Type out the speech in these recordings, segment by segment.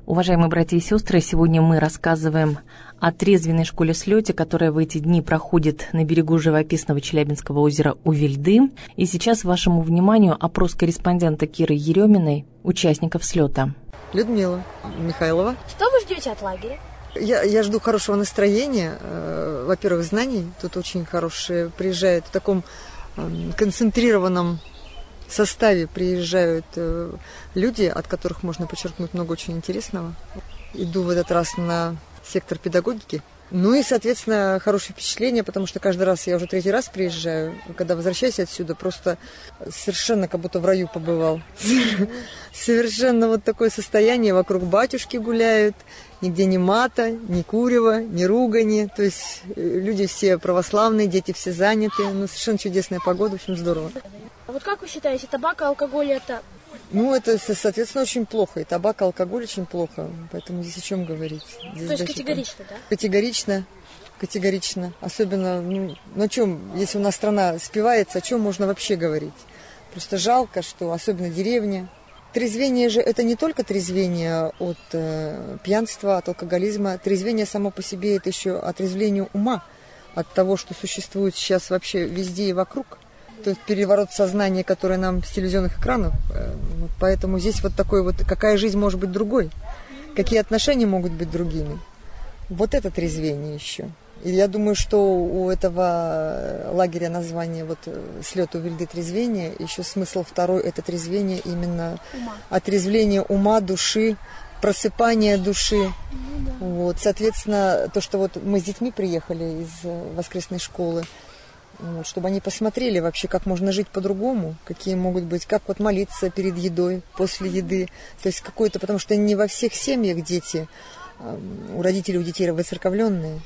Уважаемые братья и сестры, сегодня мы рассказываем о трезвенной школе «Слёте», которая в эти дни проходит на берегу живописного Челябинского озера Увильды. И сейчас вашему вниманию опрос корреспондента Киры Ереминой, участников «Слёта». Людмила Михайлова. Что вы ждете от лагеря? Я жду хорошего настроения, во-первых, знаний. Тут очень хорошие приезжают в таком концентрированном составе приезжают люди, от которых можно подчеркнуть много очень интересного. Иду в этот раз на сектор педагогики. Ну и, соответственно, хорошее впечатление, потому что каждый раз, я уже третий раз приезжаю, когда возвращаюсь отсюда, просто совершенно как будто в раю побывал. Совершенно вот такое состояние, вокруг батюшки гуляют, нигде ни мата, ни курева, ни ругани. То есть люди все православные, дети все заняты. Ну, совершенно чудесная погода, в общем, здорово. А вот как вы считаете, табак и алкоголь это... Ну, это, соответственно, очень плохо. И табак, и алкоголь очень плохо. Поэтому здесь о чем говорить? Здесь то есть категорично, да? Категорично. Особенно, на чем, если у нас страна спивается, о чем можно вообще говорить? Просто жалко, что особенно деревня. Трезвение же это не только трезвение от пьянства, от алкоголизма. Трезвение само по себе это еще отрезвление ума от того, что существует сейчас вообще везде и вокруг. То есть переворот сознания, который нам с телевизионных экранов. Поэтому здесь вот такой вот, какая жизнь может быть другой, какие отношения могут быть другими. Вот это трезвение еще. И я думаю, что у этого лагеря название вот «Слёт Увильды трезвение», еще смысл второй – это трезвение именно отрезвление ума, души, просыпание души. Вот. Соответственно, то, что вот мы с детьми приехали из воскресной школы, вот, чтобы они посмотрели вообще, как можно жить по-другому, какие могут быть, как вот молиться перед едой, после еды. То есть какое-то, потому что не во всех семьях дети, у родителей, у детей воцерковленные.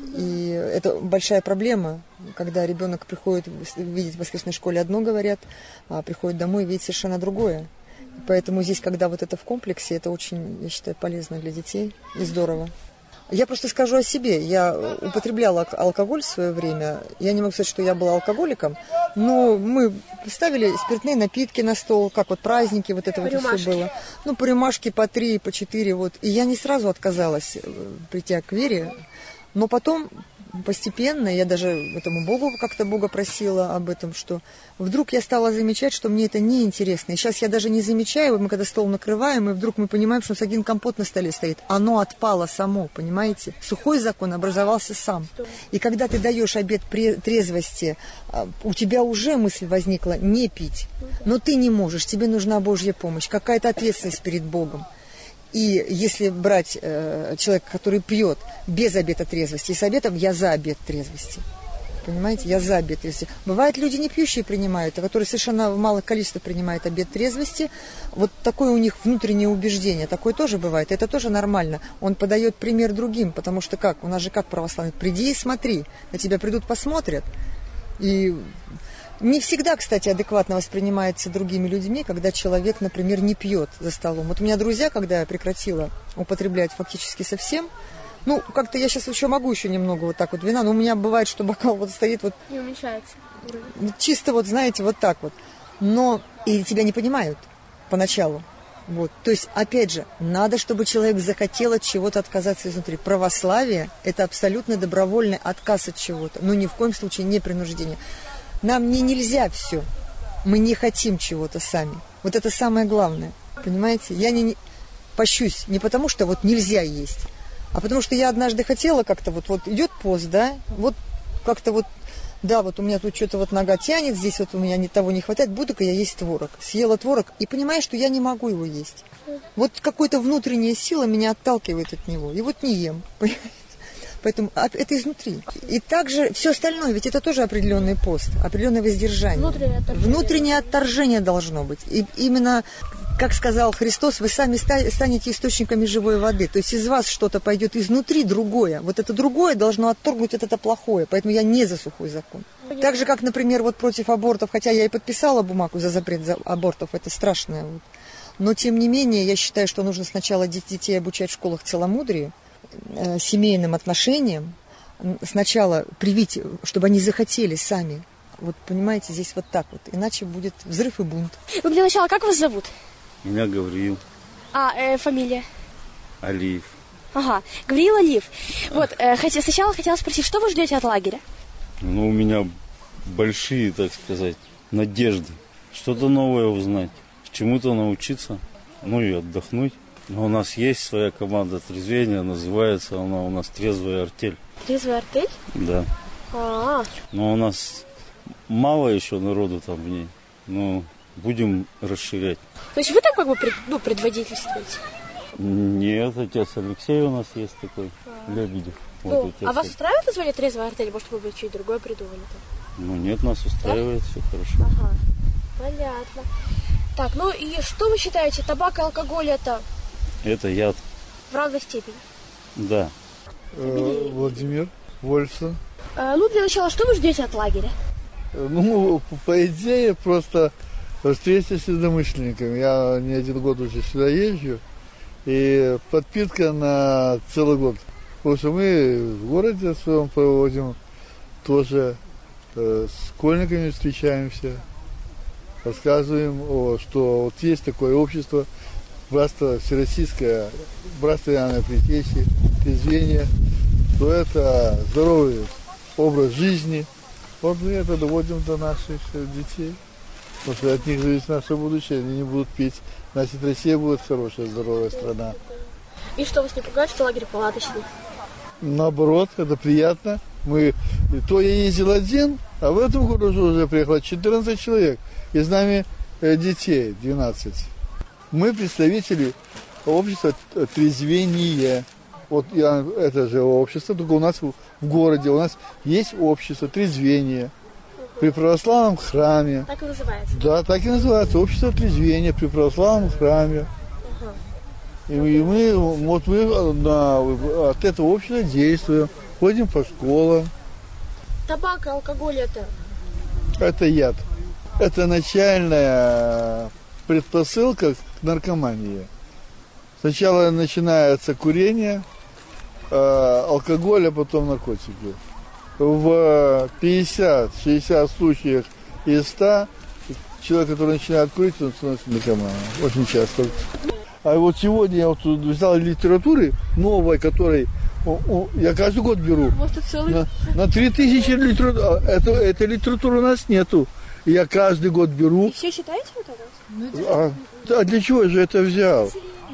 И это большая проблема, когда ребенок приходит видеть в воскресной школе одно говорят, а приходит домой и видит совершенно другое. Поэтому здесь, когда вот это в комплексе, это очень, я считаю, полезно для детей и здорово. Я просто скажу о себе. Я употребляла алкоголь в свое время. Я не могу сказать, что я была алкоголиком, но мы ставили спиртные напитки на стол, как вот праздники, вот это вот все было. Ну, по рюмашке, по 3, по 4, вот. И я не сразу отказалась, придя к вере, но потом постепенно, я даже этому Богу как-то Бога просила об этом, что вдруг я стала замечать, что мне это неинтересно. И сейчас я даже не замечаю, мы когда стол накрываем, и вдруг мы понимаем, что один компот на столе стоит. Оно отпало само, понимаете? Сухой закон образовался сам. И когда ты даешь обет трезвости, у тебя уже мысль возникла не пить. Но ты не можешь, тебе нужна Божья помощь, какая-то ответственность перед Богом. И если брать человека, который пьет без обета трезвости, и с обетом, я за обет трезвости. Понимаете, я за обет трезвости. Бывают люди не пьющие принимают, а которые совершенно в малых количествах принимают обет трезвости. Вот такое у них внутреннее убеждение, такое тоже бывает, это тоже нормально. Он подает пример другим, потому что как, у нас же как православный, приди и смотри, на тебя придут, посмотрят. И... Не всегда, кстати, адекватно воспринимается другими людьми, когда человек, например, не пьет за столом. Вот у меня друзья, когда я прекратила употреблять фактически совсем, ну, как-то я сейчас еще могу еще немного вот так вот вина, но у меня бывает, что бокал вот стоит вот... Не уменьшается. Чисто вот, знаете, вот так вот. Но и тебя не понимают поначалу. Вот. То есть, опять же, надо, чтобы человек захотел от чего-то отказаться изнутри. Православие – это абсолютно добровольный отказ от чего-то, но ни в коем случае не принуждение. Нам нельзя все. Мы не хотим чего-то сами. Вот это самое главное. Понимаете? Я не пощусь не потому, что вот нельзя есть, а потому что я однажды хотела как-то вот идет пост, да, вот как-то вот, да, вот у меня тут что-то вот нога тянет, здесь вот у меня того не хватает, буду-ка я есть творог. Съела творог и понимаю, что я не могу его есть. Вот какая-то внутренняя сила меня отталкивает от него. И вот не ем. Поэтому это изнутри. И также все остальное, ведь это тоже определенный пост, определенное воздержание. Внутреннее отторжение должно быть. И именно, как сказал Христос, вы сами станете источниками живой воды. То есть из вас что-то пойдет изнутри другое. Вот это другое должно отторгнуть вот это плохое. Поэтому я не за сухой закон. Так же, как, например, вот против абортов, хотя я и подписала бумагу за запрет абортов, это страшное. Но, тем не менее, я считаю, что нужно сначала детей обучать в школах целомудрию, семейным отношениям, сначала привить, чтобы они захотели сами. Вот понимаете, здесь вот так вот. Иначе будет взрыв и бунт. Вы для начала, как вас зовут? Меня Гавриил. А фамилия? Алиев. Ага, Гавриил Алиев. Вот, сначала хотела спросить, что вы ждете от лагеря? Ну, у меня большие, так сказать, надежды. Что-то новое узнать, чему-то научиться, ну и отдохнуть. Но у нас есть своя команда трезвения, называется она у нас «Трезвая артель». Трезвая артель? Да. А-а-а. Но у нас мало еще народу там в ней, но будем расширять. То есть вы там как бы предводительствуете? Нет, отец Алексей у нас есть такой, Лебедев. Ну, Вот а вас устраивает название «Трезвая артель»? Может, вы бы что-нибудь другое придумали там? Ну нет, нас устраивает, да? Все хорошо. Ага, понятно. Так, ну и что вы считаете, табак и алкоголь это? Это яд. В равной степени? Да. Владимир Вольфсон. Ну, для начала, что вы ждете от лагеря? Ну, по идее, просто встреча с единомышленниками. Я не один год уже сюда езжу. И подпитка на целый год. Потому что мы в городе своем проводим, тоже с школьниками встречаемся, рассказываем, что вот есть такое общество, братство всероссийское, братство Иоанна Предтечи, трезвение, что это здоровый образ жизни. Вот мы это доводим до наших детей, потому что от них зависит наше будущее, они не будут пить, значит Россия будет хорошая, здоровая страна. И что, вас не пугает, что лагерь палаточный? Наоборот, это приятно. То я ездил один, а в этом году уже приехало 14 человек, и с нами детей 12. Мы представители общества трезвения. Вот это же общество, только у нас в городе, у нас есть общество трезвения при православном храме. Так и называется? Да, так и называется, общество трезвения при православном храме. Ага. И мы от этого общества действуем, ходим по школам. Табак и алкоголь это? Это яд. Это начальная предпосылка к наркомании. Сначала начинается курение, алкоголь, а потом наркотики. В 50-60 случаях из 100 человек, который начинает курить, он становится наркоманом. Очень часто. А вот сегодня я взял литературы новой, которой я каждый год беру. На 3000 литератур. Этой литературы у нас нету. Я каждый год беру. И все читаете вот это? А для чего я же это взял?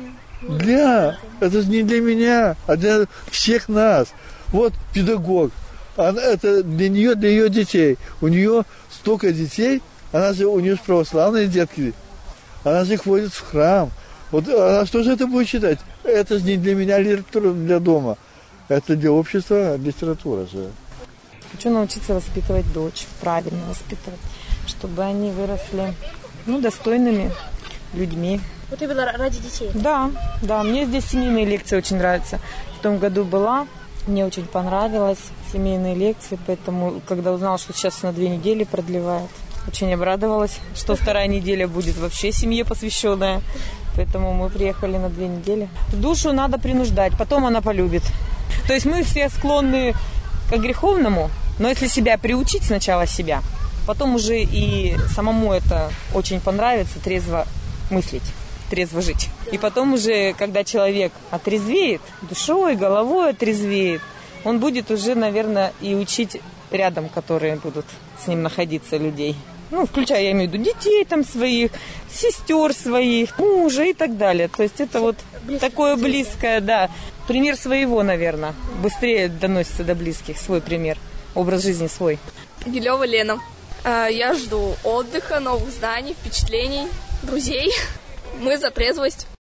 Это же не для меня, а для всех нас. Вот педагог. Это для нее, для ее детей. У нее столько детей, у нее же православные детки. Она же их водит в храм. Вот а что же это будет читать? Это же не для меня литература для дома. Это для общества литература же. Хочу научиться воспитывать дочь, правильно воспитывать, чтобы они выросли достойными людьми. Вот именно ради детей? Да, мне здесь семейные лекции очень нравятся. В том году была, мне очень понравилось семейные лекции, поэтому, когда узнала, что сейчас на 2 недели продлевают, очень обрадовалась, что 2-я неделя будет вообще семье посвященная. Поэтому мы приехали на 2 недели. Душу надо принуждать, потом она полюбит. То есть мы все склонны к греховному, но если себя приучить, сначала себя, потом уже и самому это очень понравится, трезво мыслить, трезво жить. И потом уже, когда человек отрезвеет, душой, головой отрезвеет, он будет уже, наверное, и учить рядом, которые будут с ним находиться, людей. Включая, я имею в виду, детей там своих, сестер своих, мужа и так далее. То есть это вот такое близкое, да. Пример своего, наверное, быстрее доносится до близких, свой пример, образ жизни свой. Гилева Лена. Я жду отдыха, новых знаний, впечатлений, друзей. Мы за трезвость.